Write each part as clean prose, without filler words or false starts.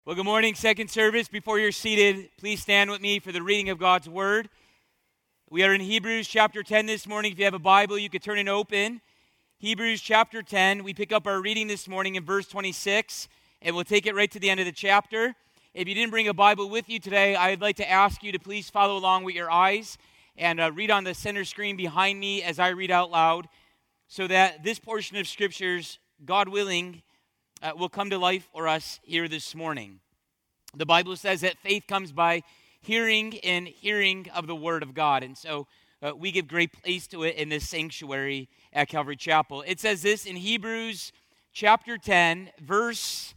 Well, good morning, second service. Before you're seated, please stand with me for the reading of God's Word. We are in Hebrews chapter 10 this morning. If you have a Bible, you could turn it open. Hebrews chapter 10. We pick up our reading this morning in verse 26, and we'll take it right to the end of the chapter. If you didn't bring a Bible with you today, I'd like to ask you to please follow along with your eyes and read on the center screen behind me as I read out loud, so that this portion of Scriptures, God willing, will come to life for us here this morning. The Bible says that faith comes by hearing and hearing of the Word of God. And so we give great place to it in this sanctuary at Calvary Chapel. It says this in Hebrews chapter 10, verse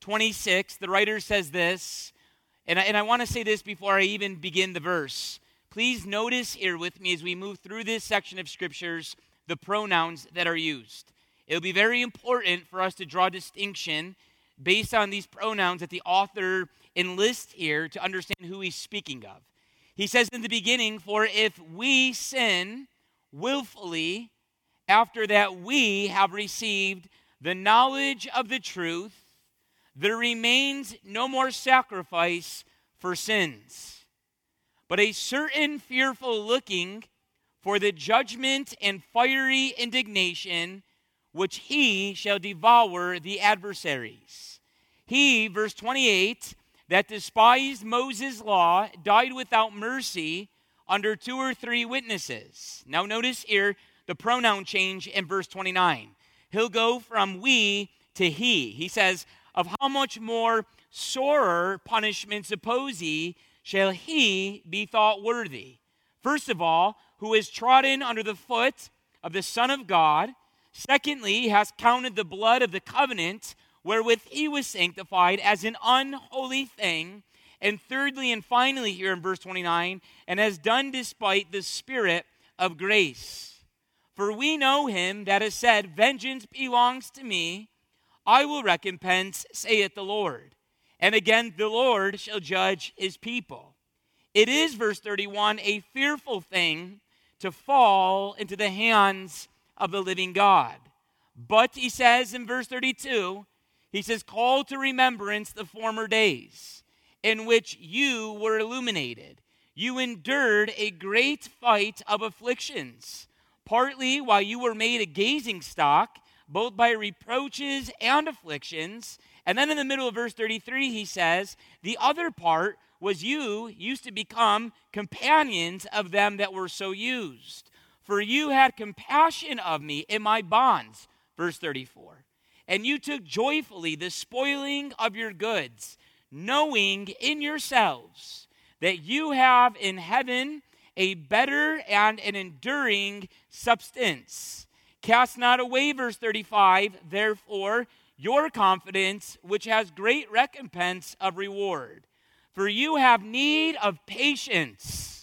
26. The writer says this, and I want to say this before I even begin the verse. Please notice here with me as we move through this section of Scriptures the pronouns that are used. It'll be very important for us to draw distinction based on these pronouns that the author enlists here to understand who he's speaking of. He says in the beginning, "For if we sin willfully, after that we have received the knowledge of the truth, there remains no more sacrifice for sins, but a certain fearful looking for the judgment and fiery indignation which he shall devour the adversaries. He," verse 28, "that despised Moses' law died without mercy under 2 or 3 witnesses." Now notice here the pronoun change in verse 29. He'll go from we to he. He says, "Of how much more sorer punishment suppose ye shall he be thought worthy? First of all, who is trodden under the foot of the Son of God. Secondly, he has counted the blood of the covenant wherewith he was sanctified as an unholy thing. And thirdly and finally here in verse 29, and has done despite the Spirit of grace. For we know him that has said, Vengeance belongs to me, I will recompense, saith the Lord. And again, the Lord shall judge his people. It is," verse 31, "a fearful thing to fall into the hands of the living God. But," he says in verse 32, he says, "Call to remembrance the former days, in which you were illuminated. You endured a great fight of afflictions, partly while you were made a gazing stock, both by reproaches and afflictions." And then in the middle of verse 33, he says, "The other part was you used to become companions of them that were so used. For you had compassion of me in my bonds," verse 34, "and you took joyfully the spoiling of your goods, knowing in yourselves that you have in heaven a better and an enduring substance. Cast not away," verse 35, "therefore your confidence, which has great recompense of reward. For you have need of patience."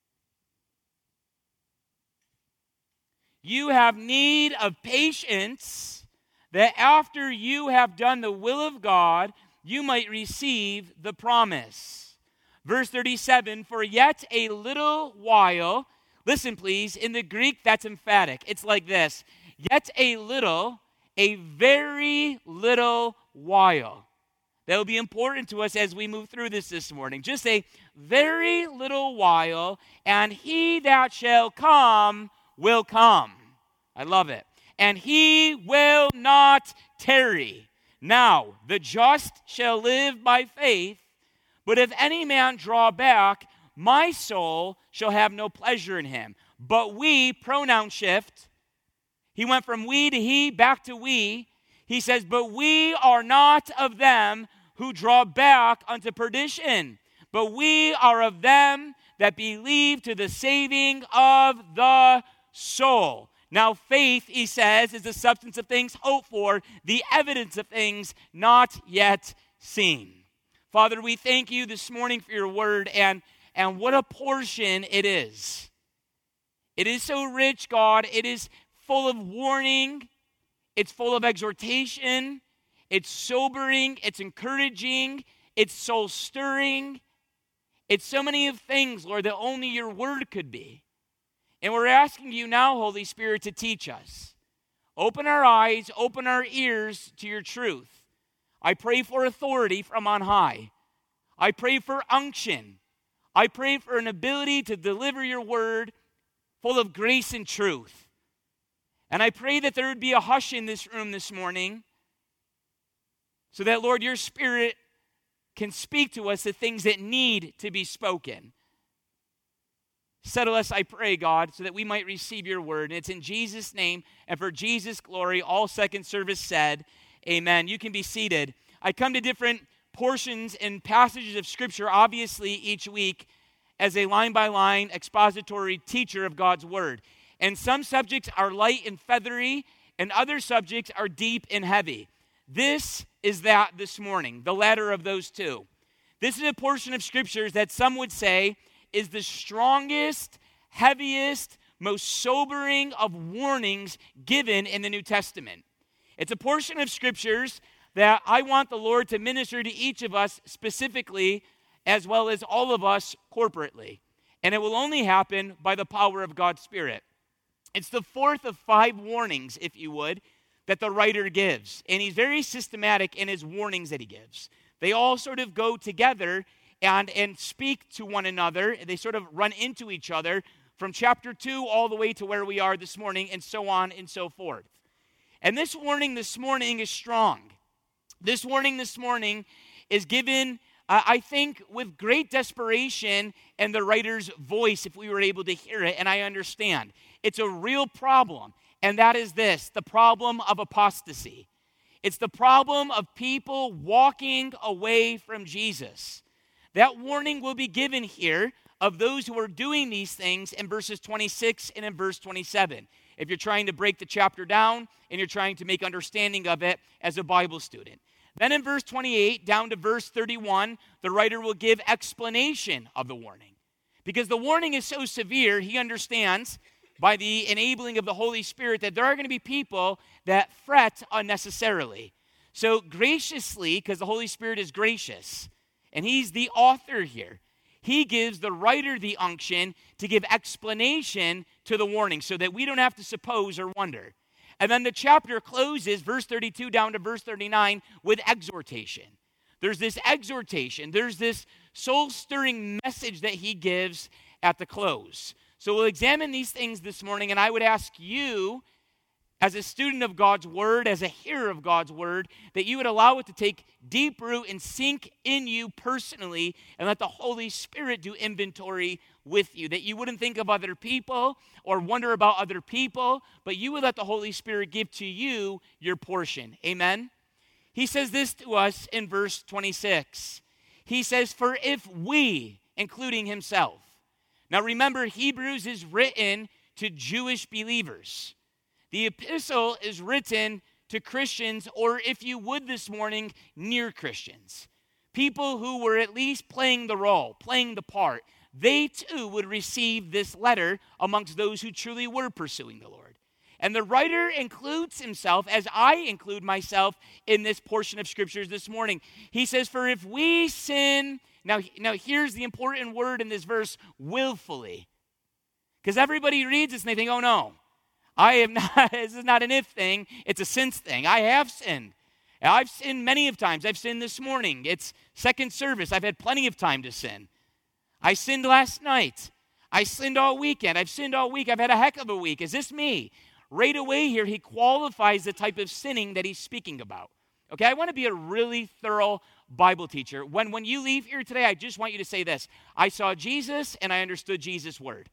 You have need of patience, that after you have done the will of God, you might receive the promise. Verse 37, "For yet a little while," listen please, in the Greek that's emphatic. It's like this, "Yet a little, a very little while." That will be important to us as we move through this morning. Just a very little while, "and he that shall come will come." I love it. "And he will not tarry. Now, the just shall live by faith, but if any man draw back, my soul shall have no pleasure in him." But we, pronoun shift. He went from we to he, back to we. He says, "But we are not of them who draw back unto perdition, but we are of them that believe to the saving of the soul." Now faith, he says, is the substance of things hoped for, the evidence of things not yet seen. Father, we thank you this morning for your word, and what a portion it is. It is so rich, God. It is full of warning. It's full of exhortation. It's sobering. It's encouraging. It's soul-stirring. It's so many of things, Lord, that only your word could be. And we're asking you now, Holy Spirit, to teach us. Open our eyes, open our ears to your truth. I pray for authority from on high. I pray for unction. I pray for an ability to deliver your word full of grace and truth. And I pray that there would be a hush in this room this morning so that, Lord, your Spirit can speak to us the things that need to be spoken. Settle us, I pray, God, so that we might receive your word. And it's in Jesus' name and for Jesus' glory, all second service said, amen. You can be seated. I come to different portions and passages of Scripture, obviously, each week as a line-by-line expository teacher of God's word. And some subjects are light and feathery, and other subjects are deep and heavy. This is that this morning, the latter of those two. This is a portion of Scriptures that some would say is the strongest, heaviest, most sobering of warnings given in the New Testament. It's a portion of Scriptures that I want the Lord to minister to each of us specifically, as well as all of us corporately. And it will only happen by the power of God's Spirit. It's the fourth of 5 warnings, if you would, that the writer gives. And he's very systematic in his warnings that he gives. They all sort of go together and speak to one another. They sort of run into each other from chapter 2 all the way to where we are this morning, and so on and so forth. And this warning this morning is strong. This warning this morning is given, I think, with great desperation and the writer's voice, if we were able to hear it, and I understand. It's a real problem, and that is this, the problem of apostasy. It's the problem of people walking away from Jesus. That warning will be given here of those who are doing these things in verses 26 and in verse 27. If you're trying to break the chapter down and you're trying to make understanding of it as a Bible student. Then in verse 28 down to verse 31, the writer will give explanation of the warning. Because the warning is so severe, he understands by the enabling of the Holy Spirit that there are going to be people that fret unnecessarily. So graciously, because the Holy Spirit is gracious, and he's the author here, he gives the writer the unction to give explanation to the warning so that we don't have to suppose or wonder. And then the chapter closes, verse 32 down to verse 39, with exhortation. There's this exhortation. There's this soul-stirring message that he gives at the close. So we'll examine these things this morning, and I would ask you, as a student of God's word, as a hearer of God's word, that you would allow it to take deep root and sink in you personally, and let the Holy Spirit do inventory with you, that you wouldn't think of other people or wonder about other people, but you would let the Holy Spirit give to you your portion. Amen? He says this to us in verse 26. He says, for if we, including himself. Now remember, Hebrews is written to Jewish believers. The epistle is written to Christians, or if you would this morning, near Christians. People who were at least playing the role, playing the part. They too would receive this letter amongst those who truly were pursuing the Lord. And the writer includes himself, as I include myself, in this portion of Scriptures this morning. He says, for if we sin, now here's the important word in this verse, willfully. Because everybody reads this and they think, oh no, I am not, this is not an if thing, it's a since thing. I have sinned. I've sinned many of times. I've sinned this morning. It's second service. I've had plenty of time to sin. I sinned last night. I sinned all weekend. I've sinned all week. I've had a heck of a week. Is this me? Right away here, he qualifies the type of sinning that he's speaking about. Okay, I want to be a really thorough Bible teacher. When you leave here today, I just want you to say this. I saw Jesus and I understood Jesus' word.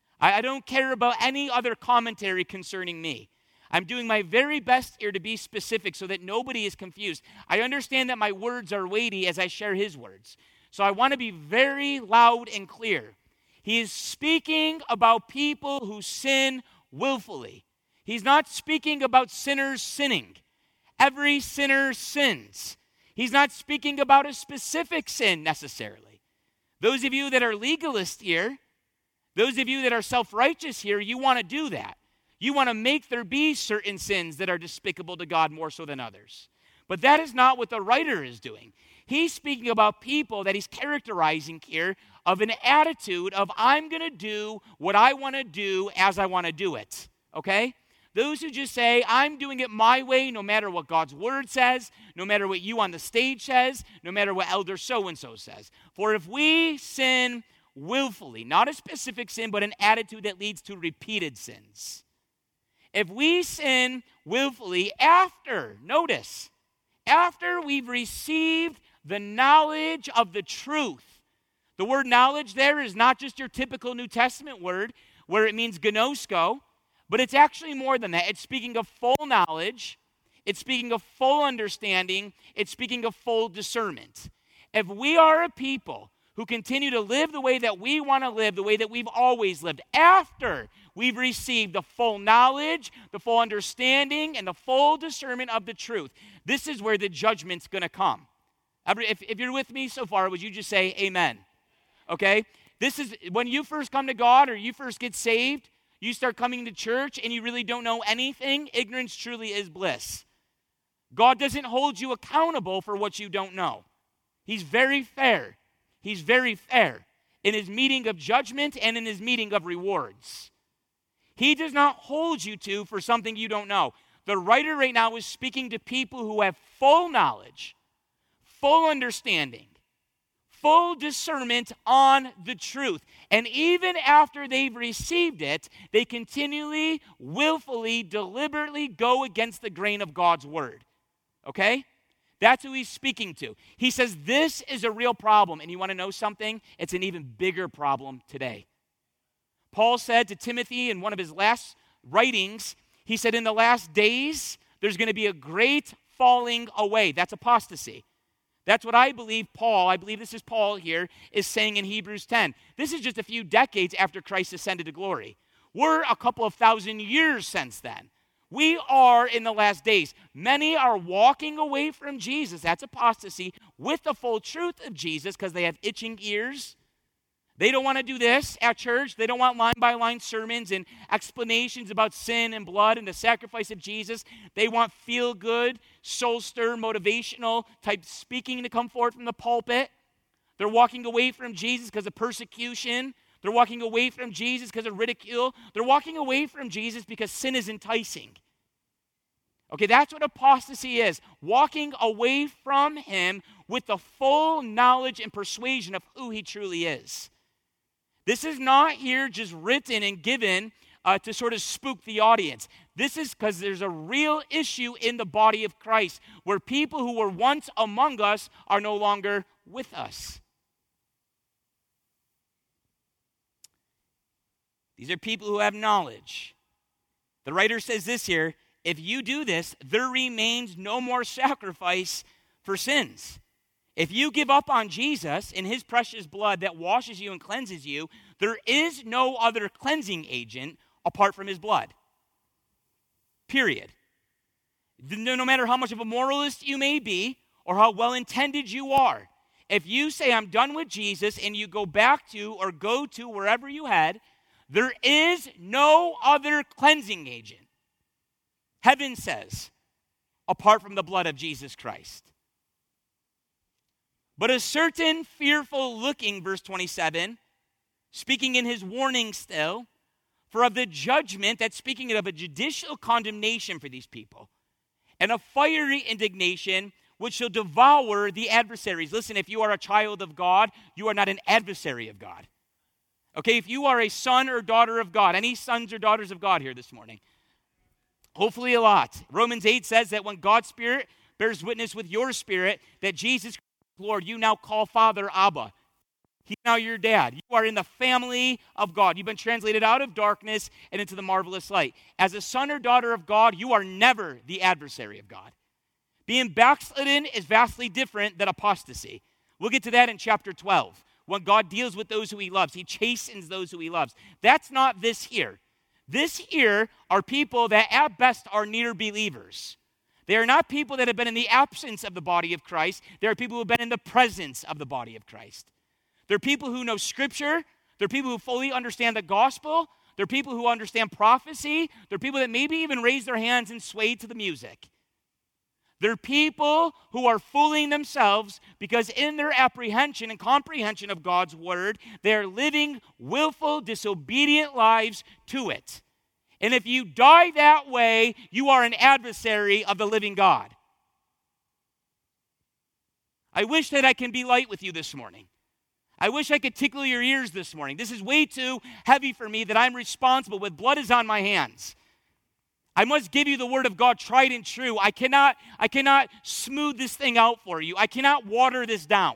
I don't care about any other commentary concerning me. I'm doing my very best here to be specific so that nobody is confused. I understand that my words are weighty as I share his words. So I want to be very loud and clear. He is speaking about people who sin willfully. He's not speaking about sinners sinning. Every sinner sins. He's not speaking about a specific sin necessarily. Those of you that are legalists here, those of you that are self-righteous here, you want to do that. You want to make there be certain sins that are despicable to God more so than others. But that is not what the writer is doing. He's speaking about people that he's characterizing here of an attitude of I'm going to do what I want to do as I want to do it. Okay? Those who just say, I'm doing it my way, no matter what God's word says, no matter what you on the stage says, no matter what elder so-and-so says. For if we sin willfully, not a specific sin, but an attitude that leads to repeated sins. If we sin willfully after we've received the knowledge of the truth. The word knowledge there is not just your typical New Testament word where it means gnosko, but it's actually more than that. It's speaking of full knowledge. It's speaking of full understanding. It's speaking of full discernment. If we are a people who continue to live the way that we want to live, the way that we've always lived, after we've received the full knowledge, the full understanding, and the full discernment of the truth, this is where the judgment's going to come. If you're with me so far, would you just say amen? Okay? This is when you first come to God or you first get saved, you start coming to church and you really don't know anything. Ignorance truly is bliss. God doesn't hold you accountable for what you don't know. He's very fair. He's very fair in his meeting of judgment and in his meeting of rewards. He does not hold you to for something you don't know. The writer right now is speaking to people who have full knowledge, full understanding, full discernment on the truth. And even after they've received it, they continually, willfully, deliberately go against the grain of God's word. Okay? That's who he's speaking to. He says this is a real problem. And you want to know something? It's an even bigger problem today. Paul said to Timothy in one of his last writings, he said, in the last days, there's going to be a great falling away. That's apostasy. That's what I believe this is Paul here, is saying in Hebrews 10. This is just a few decades after Christ ascended to glory. We're a couple of thousand years since then. We are in the last days. Many are walking away from Jesus, that's apostasy, with the full truth of Jesus because they have itching ears. They don't want to do this at church. They don't want line-by-line sermons and explanations about sin and blood and the sacrifice of Jesus. They want feel-good, soul-stir, motivational type speaking to come forth from the pulpit. They're walking away from Jesus because of persecution. They're walking away from Jesus because of ridicule. They're walking away from Jesus because sin is enticing. Okay, that's what apostasy is. Walking away from him with the full knowledge and persuasion of who he truly is. This is not here just written and given to sort of spook the audience. This is because there's a real issue in the body of Christ where people who were once among us are no longer with us. These are people who have knowledge. The writer says this here, if you do this, there remains no more sacrifice for sins. If you give up on Jesus and his precious blood that washes you and cleanses you, there is no other cleansing agent apart from his blood. Period. No matter how much of a moralist you may be or how well-intended you are, if you say, I'm done with Jesus, and you go back to or go to wherever you had, there is no other cleansing agent, heaven says, apart from the blood of Jesus Christ. But a certain fearful looking, verse 27, speaking in his warning still, for of the judgment, that's speaking of a judicial condemnation for these people, and a fiery indignation which shall devour the adversaries. Listen, if you are a child of God, you are not an adversary of God. Okay, if you are a son or daughter of God, any sons or daughters of God here this morning? Hopefully a lot. Romans 8 says that when God's Spirit bears witness with your spirit that Jesus Christ, Lord, you now call Father Abba. He's now your dad. You are in the family of God. You've been translated out of darkness and into the marvelous light. As a son or daughter of God, you are never the adversary of God. Being backslidden is vastly different than apostasy. We'll get to that in chapter 12. When God deals with those who he loves, he chastens those who he loves. That's not this here. This here are people that at best are near believers. They are not people that have been in the absence of the body of Christ. They are people who have been in the presence of the body of Christ. They're people who know Scripture. They're people who fully understand the gospel. They're people who understand prophecy. They're people that maybe even raise their hands and sway to the music. They're people who are fooling themselves because in their apprehension and comprehension of God's word, they're living willful, disobedient lives to it. And if you die that way, you are an adversary of the living God. I wish that I can be light with you this morning. I wish I could tickle your ears this morning. This is way too heavy for me that I'm responsible with. Blood is on my hands. I must give you the word of God tried and true. I cannot smooth this thing out for you. I cannot water this down.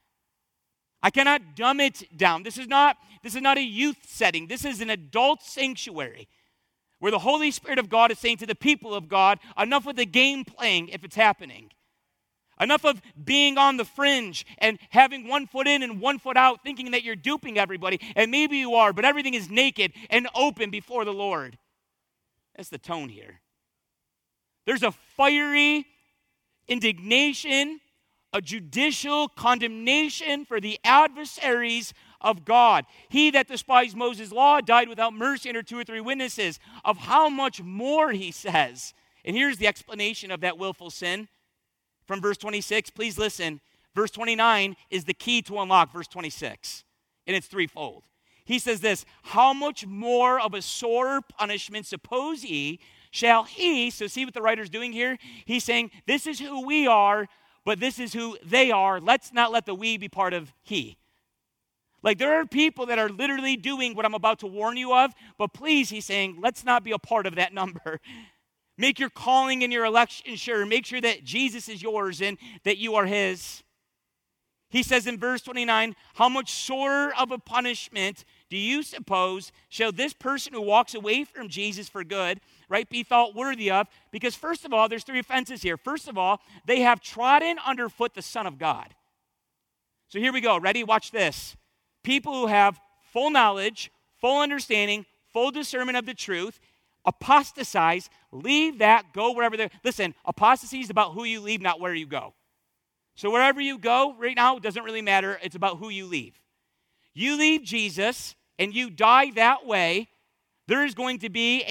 I cannot dumb it down. This is not a youth setting. This is an adult sanctuary where the Holy Spirit of God is saying to the people of God, enough with the game playing if it's happening. Enough of being on the fringe and having one foot in and one foot out, thinking that you're duping everybody. And maybe you are, but everything is naked and open before the Lord. That's the tone here. There's a fiery indignation, a judicial condemnation for the adversaries of God. He that despised Moses' law died without mercy under 2 or 3 witnesses. Of how much more, he says. And here's the explanation of that willful sin. From verse 26, please listen. Verse 29 is the key to unlock verse 26. And it's threefold. He says this, how much more of a sore punishment, suppose ye, shall he, so see what the writer's doing here? He's saying, this is who we are, but this is who they are. Let's not let the we be part of he. Like there are people that are literally doing what I'm about to warn you of, but please, he's saying, let's not be a part of that number. Make your calling and your election sure. Make sure that Jesus is yours and that you are his. He says in verse 29, how much sorer of a punishment do you suppose shall this person who walks away from Jesus for good, right, be thought worthy of? Because first of all, there's 3 offenses here. First of all, they have trodden underfoot the Son of God. So here we go. Ready? Watch this. People who have full knowledge, full understanding, full discernment of the truth, apostatize, leave that, go wherever they're. Listen, apostasy is about who you leave, not where you go. So wherever you go right now, it doesn't really matter. It's about who you leave. You leave Jesus and you die that way, there is going to be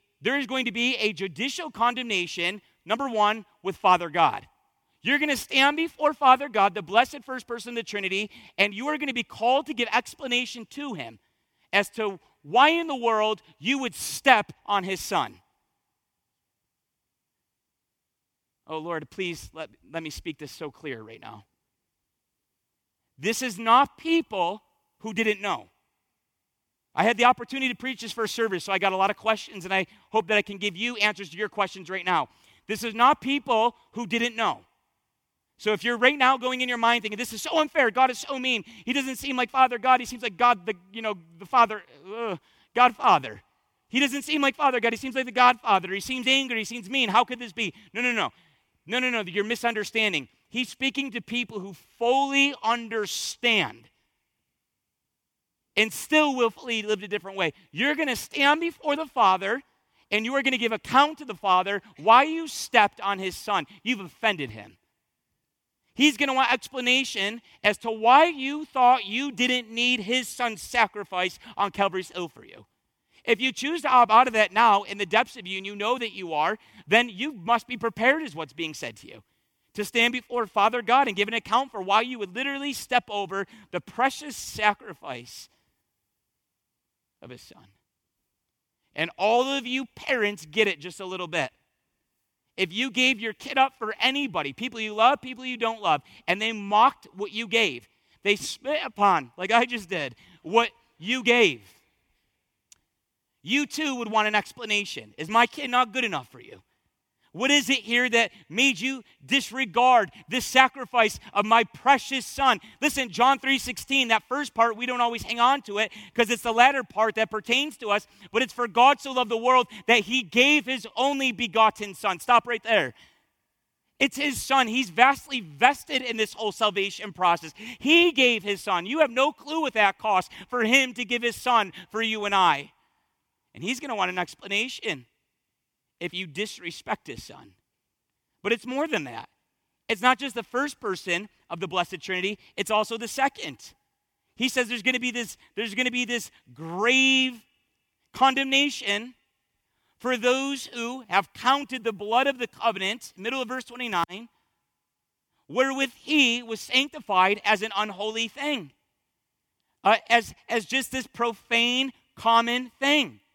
a judicial condemnation, number 1, with Father God. You're going to stand before Father God, the blessed first person of the Trinity, and you are going to be called to give explanation to him as to why in the world you would step on his Son. Oh, Lord, please let me speak this so clear right now. This is not people who didn't know. I had the opportunity to preach this first service, so I got a lot of questions, and I hope that I can give you answers to your questions right now. This is not people who didn't know. So if you're right now going in your mind thinking, this is so unfair, God is so mean, he doesn't seem like Father God, he seems like God, the Father, Godfather. He doesn't seem like Father God, he seems like the Godfather, he seems angry, he seems mean, how could this be? No, you're misunderstanding. He's speaking to people who fully understand and still willfully lived a different way. You're going to stand before the Father and you are going to give account to the Father why you stepped on his Son. You've offended him. He's going to want explanation as to why you thought you didn't need his Son's sacrifice on Calvary's Hill for you. If you choose to opt out of that now in the depths of you and you know that you are, then you must be prepared is what's being said to you. To stand before Father God and give an account for why you would literally step over the precious sacrifice of his Son. And all of you parents get it just a little bit. If you gave your kid up for anybody, people you love, people you don't love, and they mocked what you gave, they spit upon, like I just did, what you gave, you too would want an explanation. Is my kid not good enough for you? What is it here that made you disregard this sacrifice of my precious Son? Listen, John 3:16, that first part, we don't always hang on to it because it's the latter part that pertains to us, but it's for God so loved the world that he gave his only begotten Son. Stop right there. It's his Son. He's vastly vested in this whole salvation process. He gave his Son. You have no clue what that cost for him to give his Son for you and I. And he's going to want an explanation if you disrespect his Son. But it's more than that. It's not just the first person of the Blessed Trinity, it's also the second. He says there's going to be this grave condemnation for those who have counted the blood of the covenant, middle of verse 29, wherewith he was sanctified as an unholy thing. As just this profane, common thing.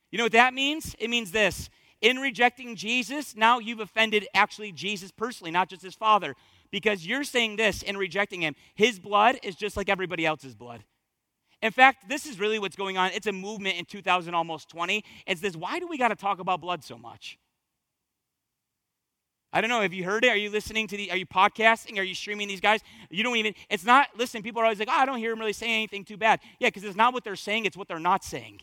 You know what that means? It means this. In rejecting Jesus, now you've offended actually Jesus personally, not just his Father. Because you're saying this in rejecting him. His blood is just like everybody else's blood. In fact, this is really what's going on. It's a movement in 2000, almost 20. It's this, why do we got to talk about blood so much? I don't know, have you heard it? Are you listening to are you podcasting? Are you streaming these guys? You don't even, it's not, listen, people are always like, I don't hear them really saying anything too bad. Yeah, because it's not what they're saying, it's what they're not saying.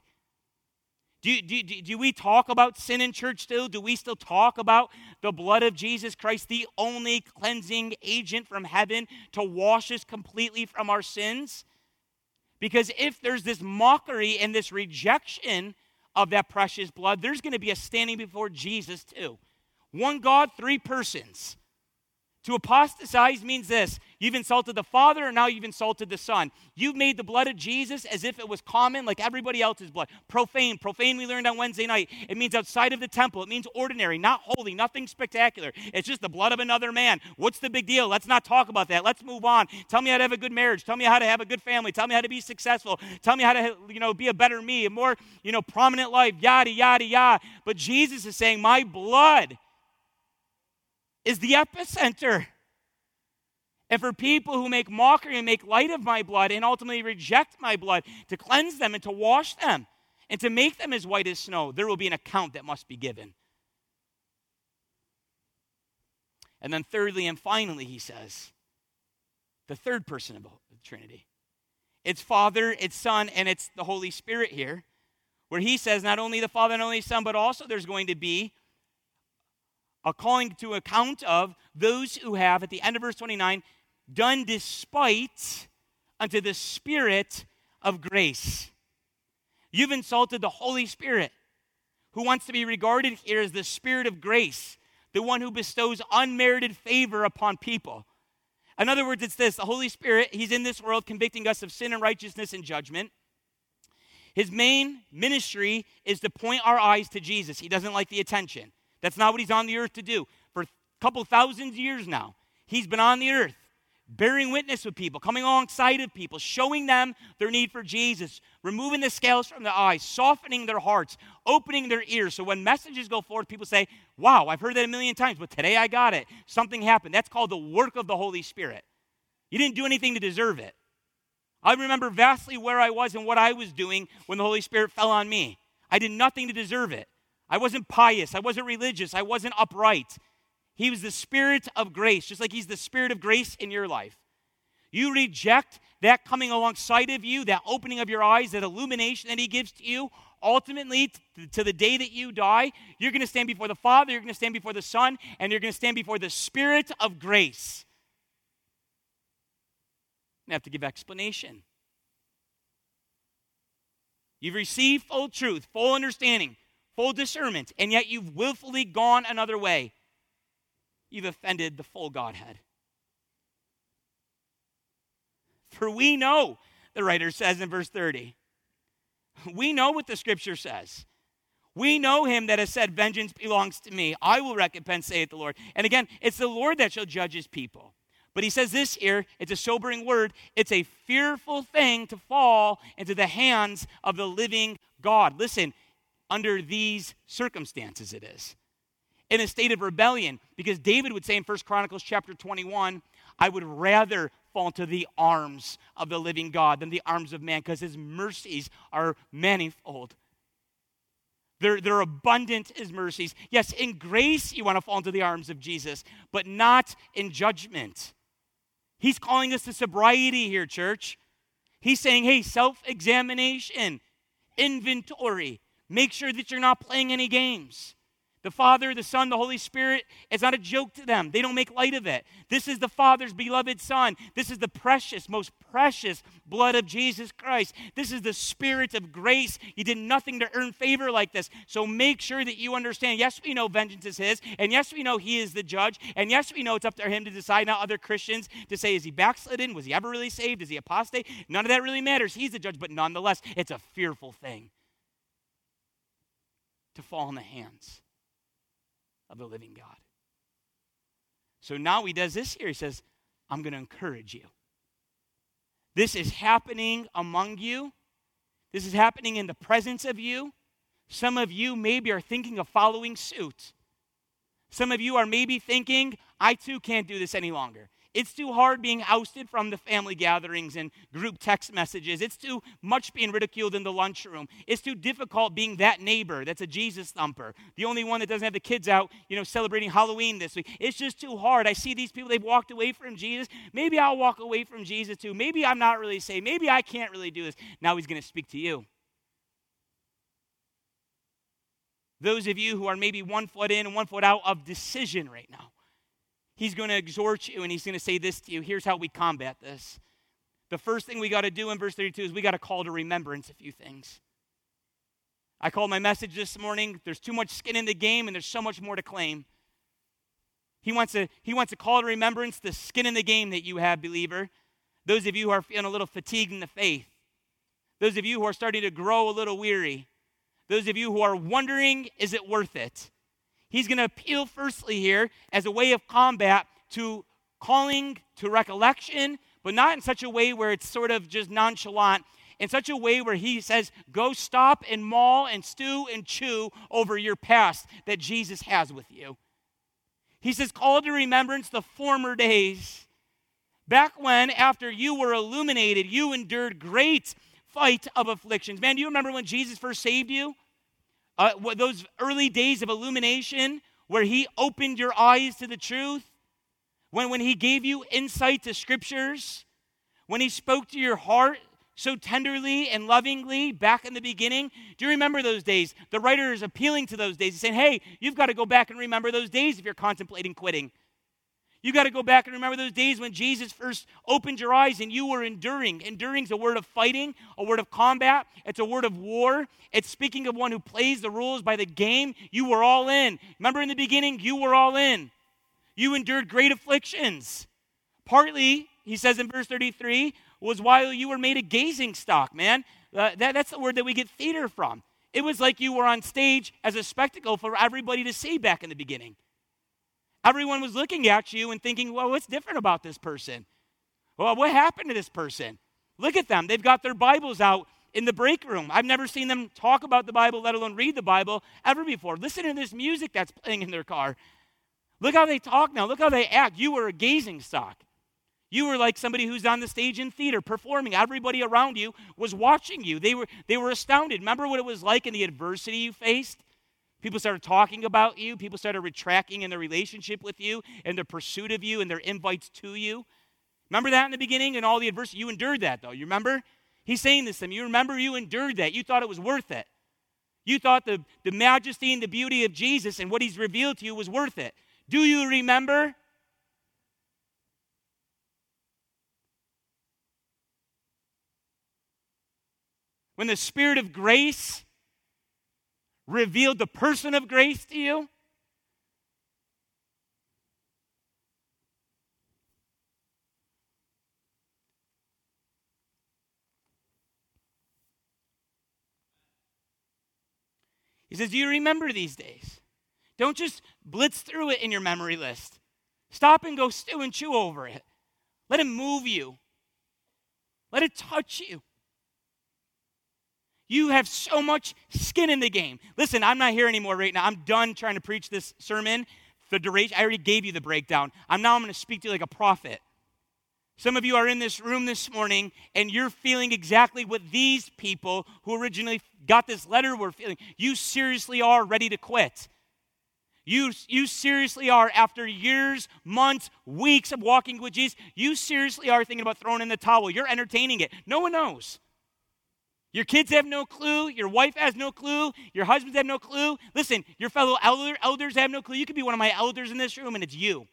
Do we talk about sin in church still? Do we still talk about the blood of Jesus Christ, the only cleansing agent from heaven to wash us completely from our sins? Because if there's this mockery and this rejection of that precious blood, there's going to be a standing before Jesus too. One God, three persons. To apostatize means this. You've insulted the Father, and now you've insulted the Son. You've made the blood of Jesus as if it was common, like everybody else's blood. Profane. Profane we learned on Wednesday night. It means outside of the temple. It means ordinary, not holy, nothing spectacular. It's just the blood of another man. What's the big deal? Let's not talk about that. Let's move on. Tell me how to have a good marriage. Tell me how to have a good family. Tell me how to be successful. Tell me how to, be a better me, a more, prominent life, yada, yada, yada. But Jesus is saying, my blood is the epicenter. And for people who make mockery and make light of my blood and ultimately reject my blood, to cleanse them and to wash them and to make them as white as snow, there will be an account that must be given. And then thirdly and finally, he says, the third person of the Trinity. It's Father, it's Son, and it's the Holy Spirit here, where he says not only the Father and only the Son, but also there's going to be a calling to account of those who have, at the end of verse 29, done despite unto the Spirit of grace. You've insulted the Holy Spirit, who wants to be regarded here as the Spirit of grace, the one who bestows unmerited favor upon people. In other words, it's this. The Holy Spirit, he's in this world convicting us of sin and righteousness and judgment. His main ministry is to point our eyes to Jesus. He doesn't like the attention. That's not what he's on the earth to do. For a couple thousand years now, he's been on the earth, bearing witness with people, coming alongside of people, showing them their need for Jesus, removing the scales from their eyes, softening their hearts, opening their ears. So when messages go forth, people say, wow, I've heard that a million times, but today I got it. Something happened. That's called the work of the Holy Spirit. You didn't do anything to deserve it. I remember vastly where I was and what I was doing when the Holy Spirit fell on me. I did nothing to deserve it. I wasn't pious. I wasn't religious. I wasn't upright. He was the Spirit of grace, just like he's the Spirit of grace in your life. You reject that coming alongside of you, that opening of your eyes, that illumination that he gives to you, ultimately to the day that you die, you're going to stand before the Father, you're going to stand before the Son, and you're going to stand before the Spirit of grace. You have to give explanation. You've received full truth, full understanding, full discernment, and yet you've willfully gone another way. You've offended the full Godhead. For we know, the writer says in verse 30, we know what the scripture says. We know him that has said, vengeance belongs to me. I will recompense, saith the Lord. And again, it's the Lord that shall judge his people. But he says this here, it's a sobering word. It's a fearful thing to fall into the hands of the living God. Listen, under these circumstances it is. In a state of rebellion, because David would say in 1 Chronicles chapter 21, I would rather fall into the arms of the living God than the arms of man, because his mercies are manifold. They're abundant as mercies. Yes, in grace you want to fall into the arms of Jesus, but not in judgment. He's calling us to sobriety here, church. He's saying, hey, self-examination, inventory. Make sure that you're not playing any games. The Father, the Son, the Holy Spirit, it's not a joke to them. They don't make light of it. This is the Father's beloved Son. This is the precious, most precious blood of Jesus Christ. This is the Spirit of grace. You did nothing to earn favor like this. So make sure that you understand, yes, we know vengeance is his, and yes, we know he is the judge, and yes, we know it's up to him to decide, not other Christians to say, is he backslidden? Was he ever really saved? Is he apostate? None of that really matters. He's the judge, but nonetheless, it's a fearful thing to fall in the hands of the living God. So now he does this here. He says, I'm going to encourage you. This is happening among you. This is happening in the presence of you. Some of you maybe are thinking of following suit. Some of you are maybe thinking, I too can't do this any longer. It's too hard being ousted from the family gatherings and group text messages. It's too much being ridiculed in the lunchroom. It's too difficult being that neighbor that's a Jesus thumper, the only one that doesn't have the kids out, celebrating Halloween this week. It's just too hard. I see these people, they've walked away from Jesus. Maybe I'll walk away from Jesus too. Maybe I'm not really saved. Maybe I can't really do this. Now he's going to speak to you. Those of you who are maybe 1 foot in and 1 foot out of decision right now, he's going to exhort you and he's going to say this to you. Here's how we combat this. The first thing we got to do in verse 32 is we got to call to remembrance a few things. I called my message this morning, there's too much skin in the game and there's so much more to claim. He wants to call to remembrance the skin in the game that you have, believer. Those of you who are feeling a little fatigued in the faith. Those of you who are starting to grow a little weary. Those of you who are wondering, is it worth it? He's going to appeal firstly here as a way of combat to calling to recollection, but not in such a way where it's sort of just nonchalant, in such a way where he says, go stop and maul and stew and chew over your past that Jesus has with you. He says, call to remembrance the former days. Back when, after you were illuminated, you endured great fight of afflictions. Man, do you remember when Jesus first saved you? Those early days of illumination where he opened your eyes to the truth, when he gave you insight to scriptures, when he spoke to your heart so tenderly and lovingly back in the beginning. Do you remember those days? The writer is appealing to those days. He's saying, hey, you've got to go back and remember those days if you're contemplating quitting. You got to go back and remember those days when Jesus first opened your eyes and you were enduring. Enduring is a word of fighting, a word of combat. It's a word of war. It's speaking of one who plays the rules by the game. You were all in. Remember in the beginning, you were all in. You endured great afflictions. Partly, he says in verse 33, was while you were made a gazing stock, man. That's the word that we get theater from. It was like you were on stage as a spectacle for everybody to see back in the beginning. Everyone was looking at you and thinking, well, what's different about this person? Well, what happened to this person? Look at them. They've got their Bibles out in the break room. I've never seen them talk about the Bible, let alone read the Bible, ever before. Listen to this music that's playing in their car. Look how they talk now. Look how they act. You were a gazing stock. You were like somebody who's on the stage in theater performing. Everybody around you was watching you. They were astounded. Remember what it was like in the adversity you faced? People started talking about you. People started retracting in their relationship with you and their pursuit of you and their invites to you. Remember that in the beginning and all the adversity? You endured that, though. You remember? He's saying this to them. You remember you endured that. You thought it was worth it. You thought the majesty and the beauty of Jesus and what he's revealed to you was worth it. Do you remember? When the Spirit of grace revealed the person of grace to you? He says, do you remember these days? Don't just blitz through it in your memory list. Stop and go stew and chew over it. Let it move you. Let it touch you. You have so much skin in the game. Listen, I'm not here anymore right now. I'm done trying to preach this sermon. The duration, I already gave you the breakdown. I'm going to speak to you like a prophet. Some of you are in this room this morning, and you're feeling exactly what these people who originally got this letter were feeling. You seriously are ready to quit. You seriously are, after years, months, weeks of walking with Jesus, you seriously are thinking about throwing in the towel. You're entertaining it. No one knows. Your kids have no clue. Your wife has no clue. Your husbands have no clue. Listen, your fellow elders have no clue. You could be one of my elders in this room, and it's you.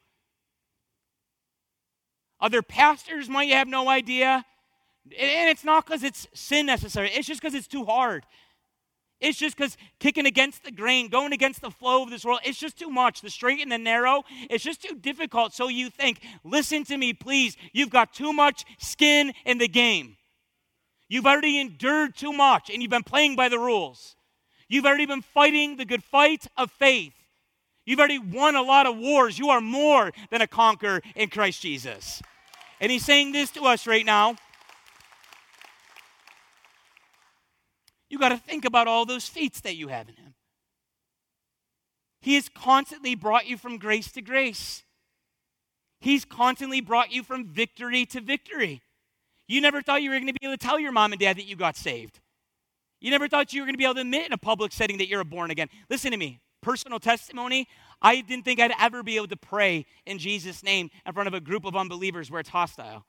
Other pastors might have no idea. And it's not because it's sin necessary. It's just because it's too hard. It's just because kicking against the grain, going against the flow of this world, it's just too much. The straight and the narrow, it's just too difficult. So you think, listen to me, please. You've got too much skin in the game. You've already endured too much, and you've been playing by the rules. You've already been fighting the good fight of faith. You've already won a lot of wars. You are more than a conqueror in Christ Jesus. And he's saying this to us right now. You got to think about all those feats that you have in him. He has constantly brought you from grace to grace. He's constantly brought you from victory to victory. You never thought you were going to be able to tell your mom and dad that you got saved. You never thought you were going to be able to admit in a public setting that you're a born again. Listen to me. Personal testimony, I didn't think I'd ever be able to pray in Jesus' name in front of a group of unbelievers where it's hostile.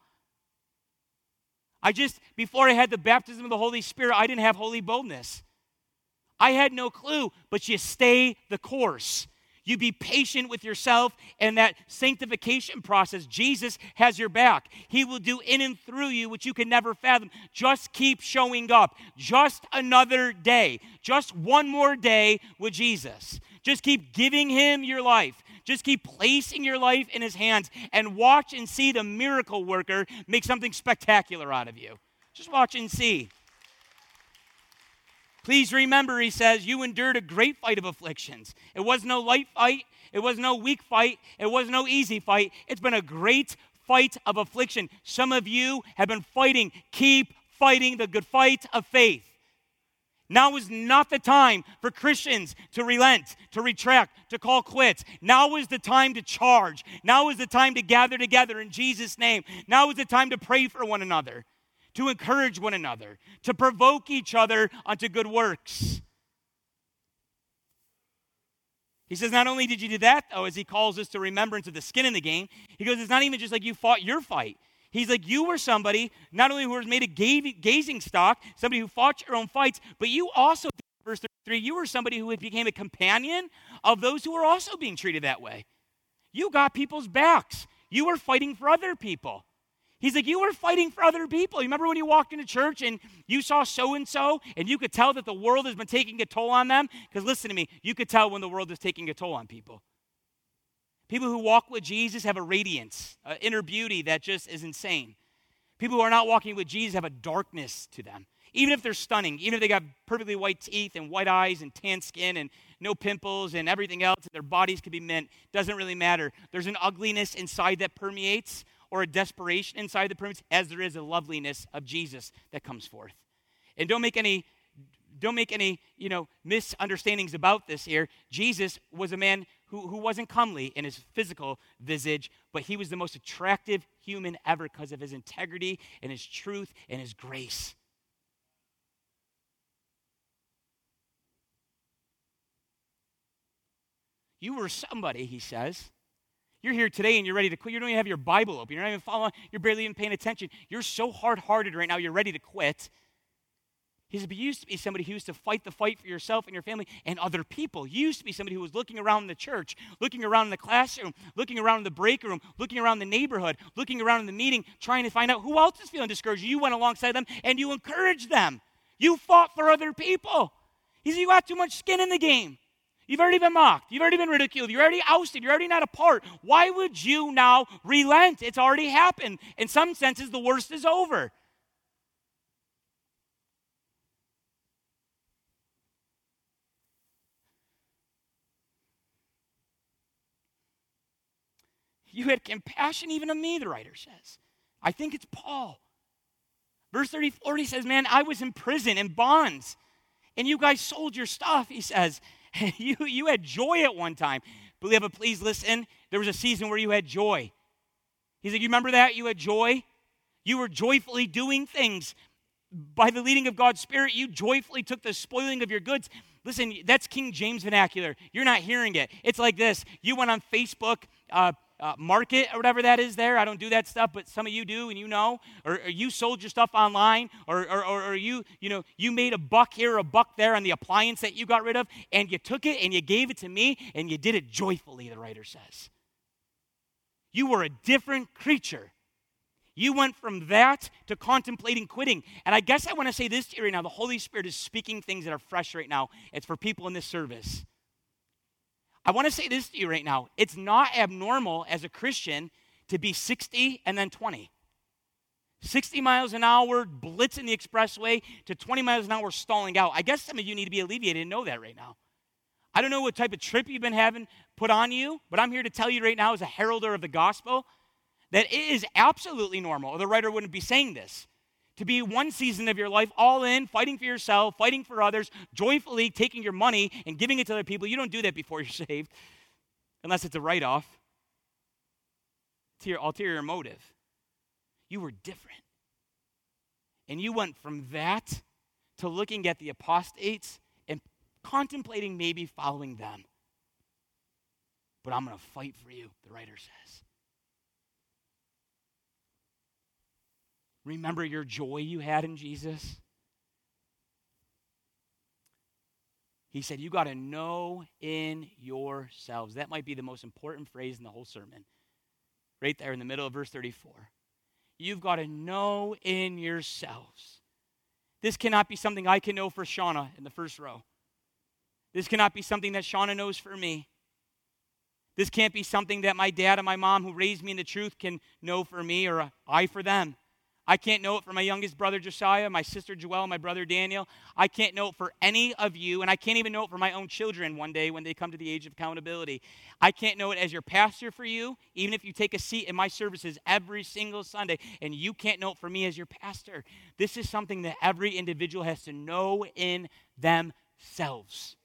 Before I had the baptism of the Holy Spirit, I didn't have holy boldness. I had no clue, but you stay the course. You be patient with yourself and that sanctification process. Jesus has your back. He will do in and through you what you can never fathom. Just keep showing up. Just another day. Just one more day with Jesus. Just keep giving him your life. Just keep placing your life in his hands and watch and see the miracle worker make something spectacular out of you. Just watch and see. Please remember, he says, you endured a great fight of afflictions. It was no light fight. It was no weak fight. It was no easy fight. It's been a great fight of affliction. Some of you have been fighting. Keep fighting the good fight of faith. Now is not the time for Christians to relent, to retract, to call quits. Now is the time to charge. Now is the time to gather together in Jesus' name. Now is the time to pray for one another, to encourage one another, to provoke each other unto good works. He says, not only did you do that, though, as he calls us to remembrance of the skin in the game, he goes, it's not even just like you fought your fight. He's like, you were somebody, not only who was made a gazing stock, somebody who fought your own fights, but you also, verse 33, you were somebody who became a companion of those who were also being treated that way. You got people's backs. You were fighting for other people. He's like, you were fighting for other people. You remember when you walked into church and you saw so-and-so and you could tell that the world has been taking a toll on them? Because listen to me, you could tell when the world is taking a toll on people. People who walk with Jesus have a radiance, an inner beauty that just is insane. People who are not walking with Jesus have a darkness to them. Even if they're stunning, even if they got perfectly white teeth and white eyes and tan skin and no pimples and everything else, their bodies could be mint, doesn't really matter. There's an ugliness inside that permeates, or a desperation inside that permeates, as there is a loveliness of Jesus that comes forth. And don't make any misunderstandings about this here. Jesus was a man who wasn't comely in his physical visage, but he was the most attractive human ever because of his integrity and his truth and his grace. You were somebody, he says. You're here today and you're ready to quit. You don't even have your Bible open. You're not even following. You're barely even paying attention. You're so hard-hearted right now, you're ready to quit. He said, but you used to be somebody who used to fight the fight for yourself and your family and other people. You used to be somebody who was looking around the church, looking around in the classroom, looking around in the break room, looking around the neighborhood, looking around in the meeting, trying to find out who else is feeling discouraged. You went alongside them and you encouraged them. You fought for other people. He said, you got too much skin in the game. You've already been mocked. You've already been ridiculed. You're already ousted. You're already not a part. Why would you now relent? It's already happened. In some senses, the worst is over. You had compassion even of me, the writer says. I think it's Paul. Verse 34, he says, man, I was in prison, in bonds, and you guys sold your stuff, he says. You had joy at one time. But please listen, there was a season where you had joy. He's like, you remember that? You had joy? You were joyfully doing things. By the leading of God's Spirit, you joyfully took the spoiling of your goods. Listen, that's King James vernacular. You're not hearing it. It's like this. You went on Facebook, Market or whatever that is there. I don't do that stuff, but some of you do, and you know. Or you sold your stuff online, or you made a buck here, a buck there on the appliance that you got rid of, and you took it and you gave it to me, and you did it joyfully, the writer says. You were a different creature. You went from that to contemplating quitting. And I guess I want to say this to you right now. The Holy Spirit is speaking things that are fresh right now. It's for people in this service. I want to say this to you right now. It's not abnormal as a Christian to be 60 and then 20. 60 miles an hour, blitzing the expressway, to 20 miles an hour stalling out. I guess some of you need to be alleviated and know that right now. I don't know what type of trip you've been having put on you, but I'm here to tell you right now as a heralder of the gospel that it is absolutely normal, or the writer wouldn't be saying this, to be one season of your life all in, fighting for yourself, fighting for others, joyfully taking your money and giving it to other people. You don't do that before you're saved, unless it's a write-off. It's your ulterior motive. You were different. And you went from that to looking at the apostates and contemplating maybe following them. But I'm going to fight for you, the writer says. Remember your joy you had in Jesus? He said, you got to know in yourselves. That might be the most important phrase in the whole sermon. Right there in the middle of verse 34. You've got to know in yourselves. This cannot be something I can know for Shauna in the first row. This cannot be something that Shauna knows for me. This can't be something that my dad and my mom who raised me in the truth can know for me or I for them. I can't know it for my youngest brother Josiah, my sister Joelle, my brother Daniel. I can't know it for any of you, and I can't even know it for my own children one day when they come to the age of accountability. I can't know it as your pastor for you, even if you take a seat in my services every single Sunday, and you can't know it for me as your pastor. This is something that every individual has to know in themselves.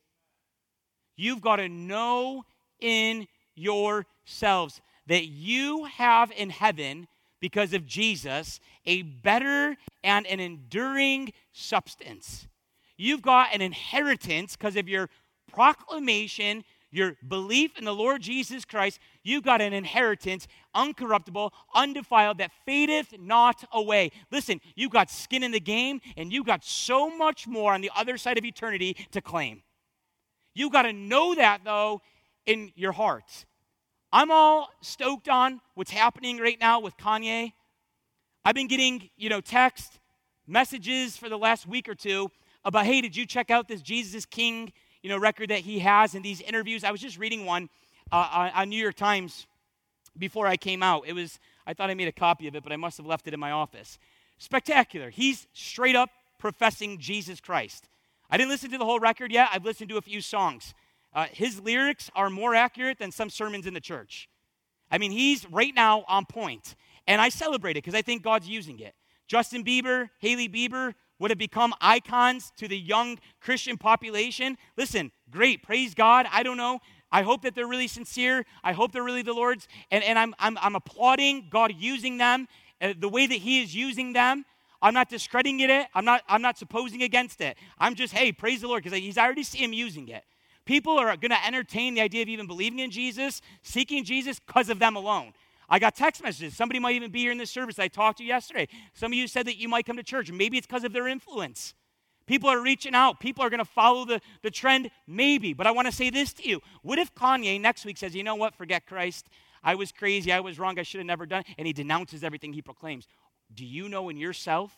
You've got to know in yourselves that you have in heaven, because of Jesus, a better and an enduring substance. You've got an inheritance because of your proclamation, your belief in the Lord Jesus Christ. You've got an inheritance, uncorruptible, undefiled, that fadeth not away. Listen, you've got skin in the game, and you've got so much more on the other side of eternity to claim. You've got to know that, though, in your heart. I'm all stoked on what's happening right now with Kanye. I've been getting, text messages for the last week or two about, hey, did you check out this Jesus is King, record that he has in these interviews? I was just reading one on New York Times before I came out. I thought I made a copy of it, but I must have left it in my office. Spectacular. He's straight up professing Jesus Christ. I didn't listen to the whole record yet. I've listened to a few songs. His lyrics are more accurate than some sermons in the church. I mean, he's right now on point. And I celebrate it because I think God's using it. Justin Bieber, Hailey Bieber would have become icons to the young Christian population. Listen, great. Praise God. I don't know. I hope that they're really sincere. I hope they're really the Lord's. And I'm applauding God using them the way that he is using them. I'm not discrediting it. I'm not supposing against it. I'm just, hey, praise the Lord, because I already see him using it. People are going to entertain the idea of even believing in Jesus, seeking Jesus because of them alone. I got text messages. Somebody might even be here in this service I talked to yesterday. Some of you said that you might come to church. Maybe it's because of their influence. People are reaching out. People are going to follow the trend, maybe. But I want to say this to you. What if Kanye next week says, you know what, forget Christ. I was crazy. I was wrong. I should have never done it. And he denounces everything he proclaims. Do you know in yourself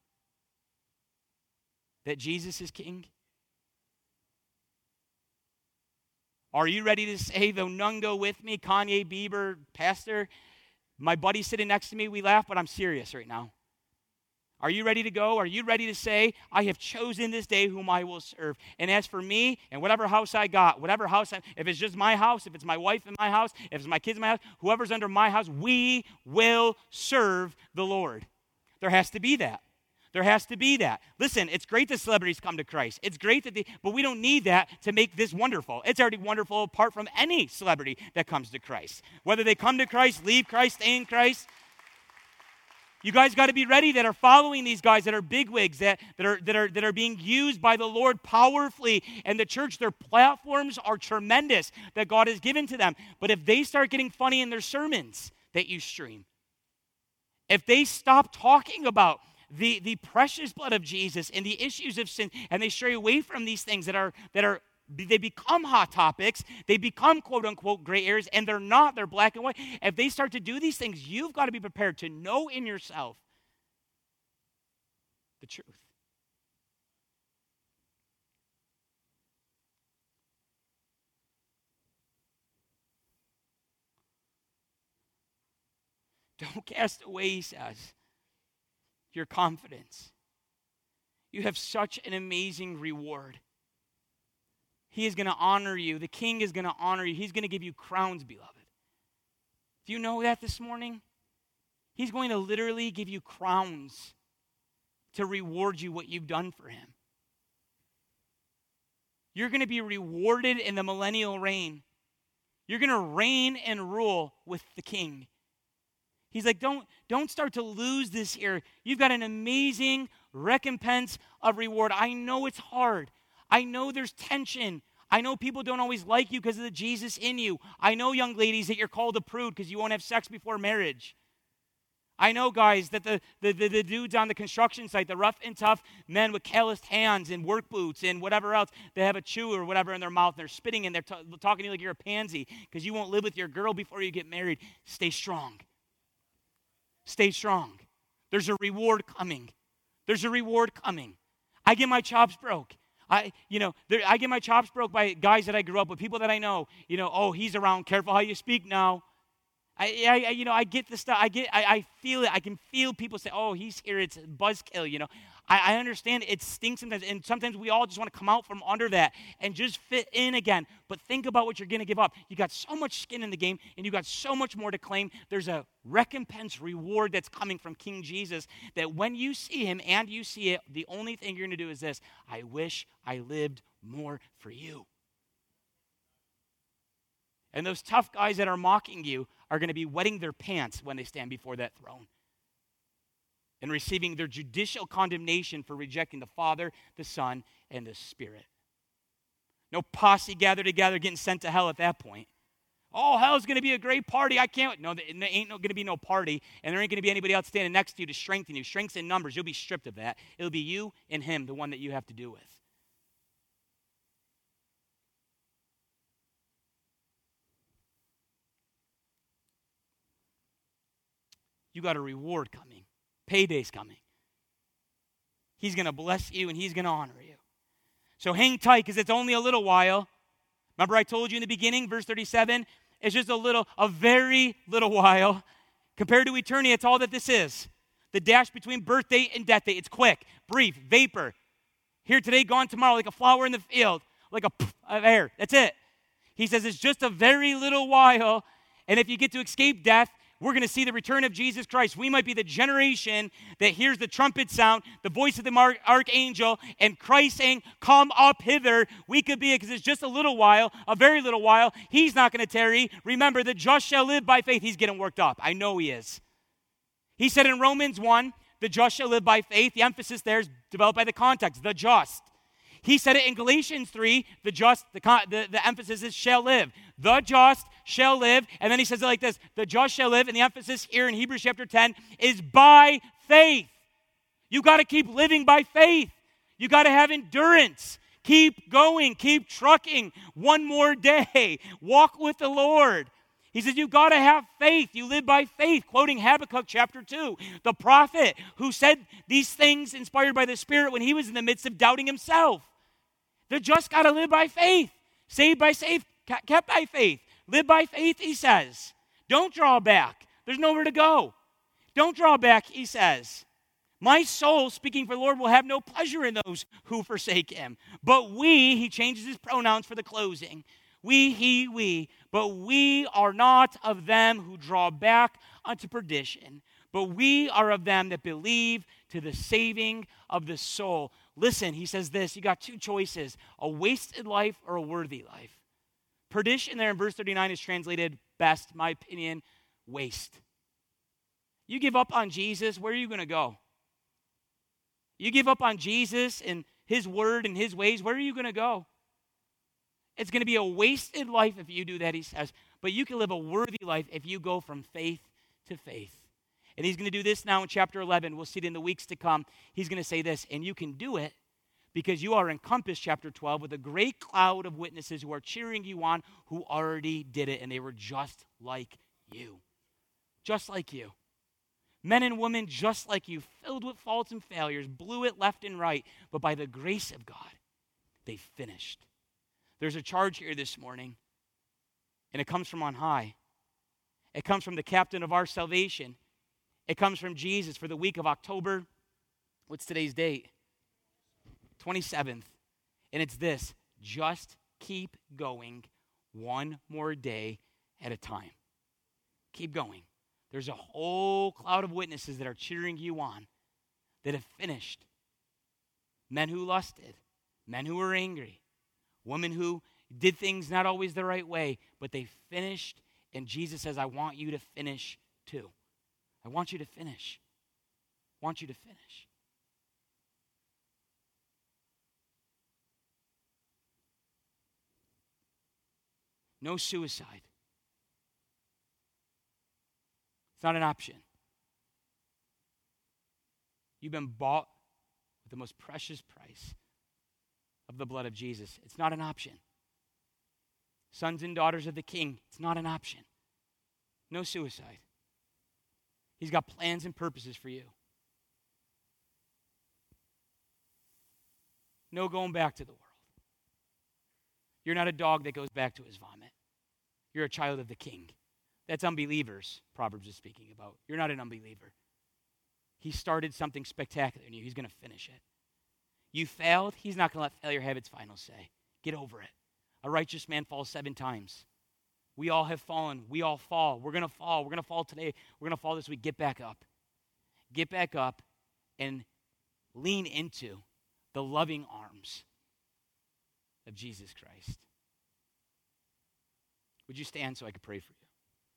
that Jesus is King? Are you ready to say, though none go with me, Kanye, Bieber, pastor? My buddy sitting next to me, we laugh, but I'm serious right now. Are you ready to go? Are you ready to say, I have chosen this day whom I will serve? And as for me and whatever house I got, if it's just my house, if it's my wife in my house, if it's my kids in my house, whoever's under my house, we will serve the Lord. There has to be that. There has to be that. Listen, it's great that celebrities come to Christ. It's great but we don't need that to make this wonderful. It's already wonderful apart from any celebrity that comes to Christ. Whether they come to Christ, leave Christ, stay in Christ. You guys got to be ready that are following these guys that are bigwigs, that are being used by the Lord powerfully. And the church, their platforms are tremendous that God has given to them. But if they start getting funny in their sermons that you stream, if they stop talking about the precious blood of Jesus and the issues of sin, and they stray away from these things they become hot topics, they become quote-unquote gray areas, and they're black and white. If they start to do these things, you've got to be prepared to know in yourself the truth. Don't cast away, he says, your confidence. You have such an amazing reward. He is going to honor you. The King is going to honor you. He's going to give you crowns, beloved. Do you know that this morning? He's going to literally give you crowns. to reward you what you've done for him. You're going to be rewarded in the millennial reign. You're going to reign and rule with the king. He's like, don't start to lose this here. You've got an amazing recompense of reward. I know it's hard. I know there's tension. I know people don't always like you because of the Jesus in you. I know, young ladies, that you're called a prude because you won't have sex before marriage. I know, guys, that the dudes on the construction site, the rough and tough men with calloused hands and work boots and whatever else, they have a chew or whatever in their mouth, and they're spitting and they're talking to you like you're a pansy because you won't live with your girl before you get married. Stay strong. Stay strong. There's a reward coming. There's a reward coming. I get my chops broke. I get my chops broke by guys that I grew up with, people that I know. Oh, he's around. Careful how you speak now. I get the stuff. I feel it. I can feel people say, "Oh, he's here." It's buzzkill. I understand it stinks sometimes, and sometimes we all just want to come out from under that and just fit in again. But think about what you're going to give up. You got so much skin in the game, and you got so much more to claim. There's a recompense reward that's coming from King Jesus that when you see him and you see it, the only thing you're going to do is this: I wish I lived more for you. And those tough guys that are mocking you are going to be wetting their pants when they stand before that throne and receiving their judicial condemnation for rejecting the Father, the Son, and the Spirit. No posse gathered together getting sent to hell at that point. Oh, hell's going to be a great party. I can't. No, there ain't going to be no party, and there ain't going to be anybody else standing next to you to strengthen you. Strengths in numbers. You'll be stripped of that. It'll be you and him, the one that you have to do with. You got a reward coming. Payday's coming. He's going to bless you and he's going to honor you. So hang tight because it's only a little while. Remember I told you in the beginning, verse 37, it's just a very little while. Compared to eternity, it's all that this is. The dash between birth date and death date. It's quick, brief, vapor. Here today, gone tomorrow, like a flower in the field, like a puff of air. That's it. He says it's just a very little while. And if you get to escape death, we're going to see the return of Jesus Christ. We might be the generation that hears the trumpet sound, the voice of the archangel, and Christ saying, "Come up hither." We could be it because it's just a little while, a very little while. He's not going to tarry. Remember, the just shall live by faith. He's getting worked up. I know he is. He said in Romans 1, the just shall live by faith. The emphasis there is developed by the context, the just. He said it in Galatians 3, the just, the emphasis is shall live. The just shall live. And then he says it like this, the just shall live. And the emphasis here in Hebrews chapter 10 is by faith. You got to keep living by faith. You got to have endurance. Keep going. Keep trucking. One more day. Walk with the Lord. He says, you've got to have faith. You live by faith, quoting Habakkuk chapter 2, the prophet who said these things inspired by the Spirit when he was in the midst of doubting himself. The just got to live by faith. Saved by faith, kept by faith. Live by faith, he says. Don't draw back. There's nowhere to go. Don't draw back, he says. My soul, speaking for the Lord, will have no pleasure in those who forsake him. But we, he changes his pronouns for the closing. We, he, we. But we are not of them who draw back unto perdition, but we are of them that believe to the saving of the soul. Listen, he says this, you got two choices, a wasted life or a worthy life. Perdition there in verse 39 is translated best, my opinion, waste. You give up on Jesus, where are you going to go? You give up on Jesus and his word and his ways, where are you going to go? It's going to be a wasted life if you do that, he says. But you can live a worthy life if you go from faith to faith. And he's going to do this now in chapter 11. We'll see it in the weeks to come. He's going to say this, and you can do it because you are encompassed, chapter 12, with a great cloud of witnesses who are cheering you on, who already did it, and they were just like you. Just like you. Men and women just like you, filled with faults and failures, blew it left and right, but by the grace of God, they finished. There's a charge here this morning, and it comes from on high. It comes from the captain of our salvation. It comes from Jesus for the week of October. What's today's date? 27th. And it's this, just keep going one more day at a time. Keep going. There's a whole cloud of witnesses that are cheering you on, that have finished. men who lusted, men who were angry, women who did things not always the right way, but they finished, and Jesus says, I want you to finish too. I want you to finish. I want you to finish. No suicide. It's not an option. You've been bought with the most precious price of the blood of Jesus. It's not an option. Sons and daughters of the King, it's not an option. No suicide. He's got plans and purposes for you. No going back to the world. You're not a dog that goes back to his vomit. You're a child of the King. That's unbelievers, Proverbs is speaking about. You're not an unbeliever. He started something spectacular in you. He's going to finish it. You failed. He's not going to let failure have its final say. Get over it. A righteous man falls 7 times. We all have fallen. We all fall. We're going to fall. We're going to fall today. We're going to fall this week. Get back up. Get back up and lean into the loving arms of Jesus Christ. Would you stand so I could pray for you?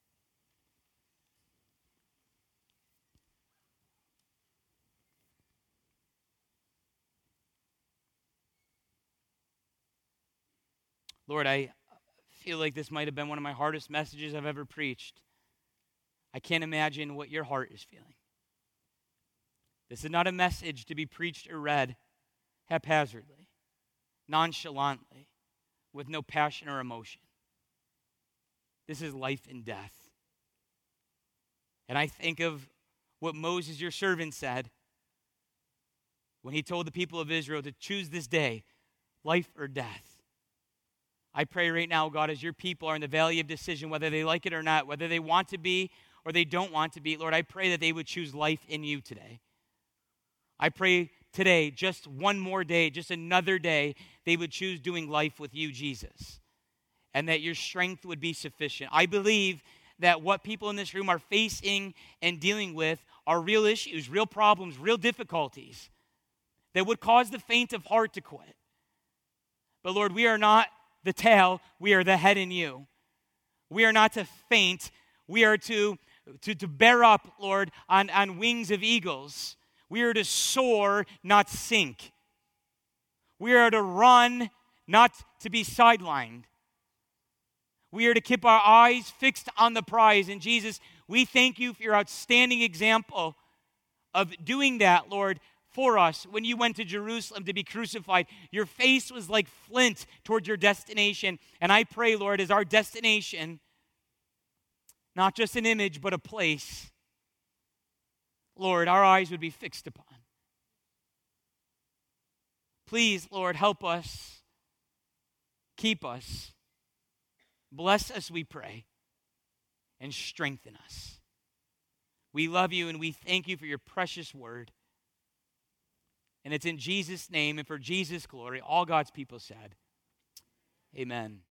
Lord, I feel like this might have been one of my hardest messages I've ever preached. I can't imagine what your heart is feeling. This is not a message to be preached or read haphazardly, nonchalantly, with no passion or emotion. This is life and death. And I think of what Moses, your servant, said when he told the people of Israel to choose this day, life or death. I pray right now, God, as your people are in the valley of decision, whether they like it or not, whether they want to be or they don't want to be, Lord, I pray that they would choose life in you today. I pray today, just one more day, just another day, they would choose doing life with you, Jesus, and that your strength would be sufficient. I believe that what people in this room are facing and dealing with are real issues, real problems, real difficulties that would cause the faint of heart to quit. But Lord, we are not the tail, we are the head in you. We are not to faint. We are to bear up, Lord, on wings of eagles. We are to soar, not sink. We are to run, not to be sidelined. We are to keep our eyes fixed on the prize. And Jesus, we thank you for your outstanding example of doing that, Lord, for us. When you went to Jerusalem to be crucified, your face was like flint towards your destination. And I pray, Lord, as our destination, not just an image, but a place, Lord, our eyes would be fixed upon. Please, Lord, help us, keep us, bless us, we pray, and strengthen us. We love you and we thank you for your precious word. And it's in Jesus' name and for Jesus' glory, all God's people said, amen.